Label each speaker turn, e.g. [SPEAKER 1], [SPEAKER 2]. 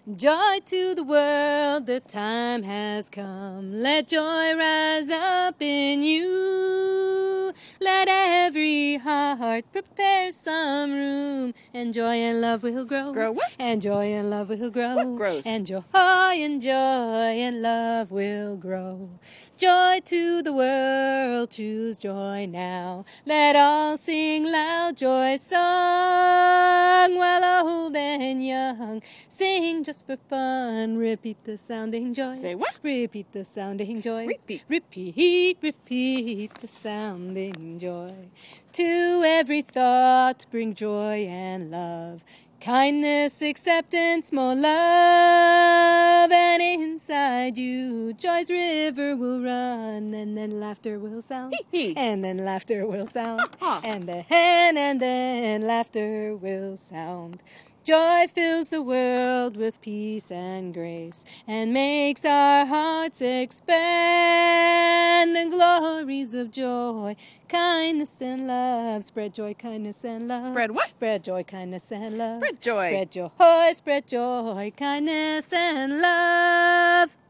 [SPEAKER 1] Joy to the world, the time has come. Let joy rise up in you. Let every heart prepare some room, and joy and love will grow.
[SPEAKER 2] Grow what?
[SPEAKER 1] And joy and love will grow.
[SPEAKER 2] What grows?
[SPEAKER 1] And joy and love will grow. Joy to the world, choose joy now. Let all sing loud joy song, while old and young sing just for fun. Repeat the sounding joy.
[SPEAKER 2] Say what?
[SPEAKER 1] Repeat the sounding joy.
[SPEAKER 2] Repeat.
[SPEAKER 1] Repeat the sounding joy. To every thought bring joy and love. Kindness, acceptance, more love, and inside you, joy's river will run, and then laughter will sound, and then laughter will sound, and then laughter will sound. Joy fills the world with peace and grace, and makes our hearts expand. The glories of joy, kindness and love. Spread joy, kindness and love.
[SPEAKER 2] Spread what?
[SPEAKER 1] Spread joy, kindness and love.
[SPEAKER 2] Spread joy.
[SPEAKER 1] Spread joy, kindness and love.